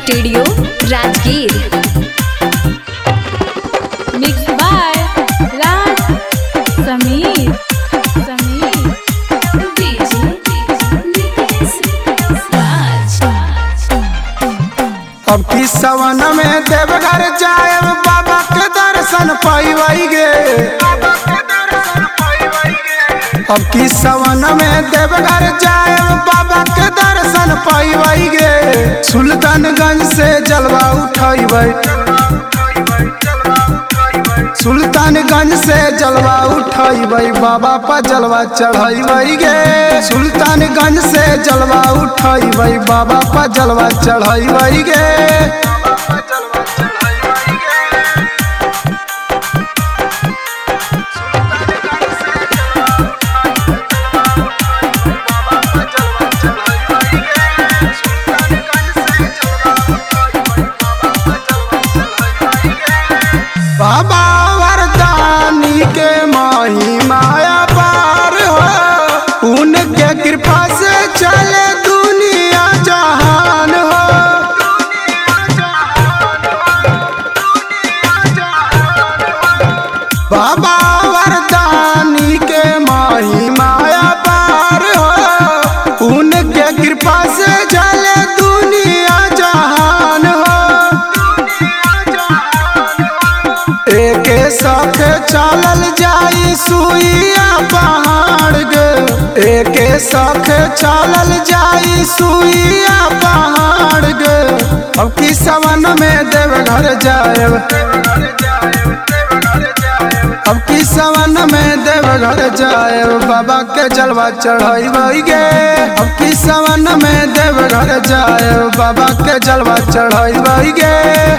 Studio Rajgir. Mix by Raj Samir. अब की सवन में देवघर जाए बाबा के दर्शन पाई गे। अब की सवन में देवघर जाए बाबा के दर्शन पाई गे। सुल्तानगंज से जलवा उठाई, सुल्तानगंज से जलवा उठाई बाबा पर जलवा चढ़ाई गे। सुल्तानगंज से जलवा उठाई बाबा पर जलवा चढ़ाई गे। बाबा वरदानी के माही माया पार हो, उनके कृपा से चले दुनिया जहान हो। बाबा वरदानी के माही माया पार हो, उनके कृपा से चले दुनिया जहान हो। एक साथ चलल जाई सुइया पहाड़ गे। एक साथ चलल जाई सुइया पहाड़ गे। अब की सवन में देवघर जाए, अब की सवन में देवघर जाए बाबा के जलवा चढ़ाई गे। अब की सवन में देवघर जाए बाबा के जलवा चढ़ाई गे।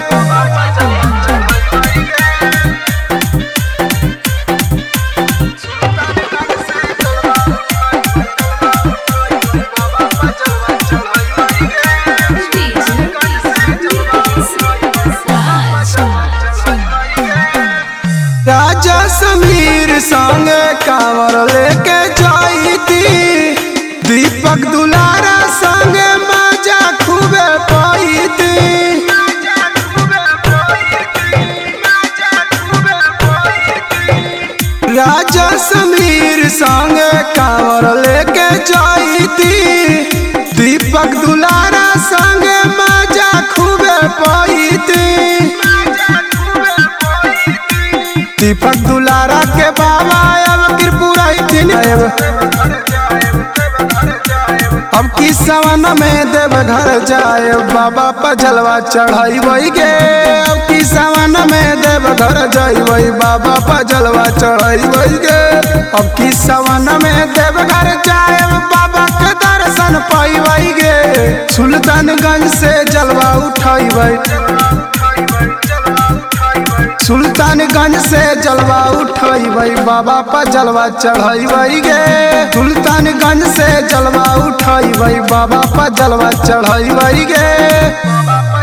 राजा समीर संग कांवर लेके जाई थी, दीपक दुलारा संग मजा खूबे पाई थी। राजा समीर संग कांवर लेके जाई थी, दीपक दुलारा संग मजा खूबे पाई थी। दीपक दुलारा के बाबा अब त्रिपुराई दिन अब की सवन में देवघर जाए बाबा पर जलवा चढ़ाई गे। अब की सवन में देवघर जाई बाबा पर जलवा चढ़ाई गे। अब की सवन में देवघर जाए बाबा के दर्शन पाई गे। सुल्तानगंज से जलवा उठाई, सुल्तानगंज से जलवा उठाई बाबा पर जलवा चढ़ाई गे। सुल्तानगंज से जलवा उठाई बाबा पर जलवा चढ़ाई गे।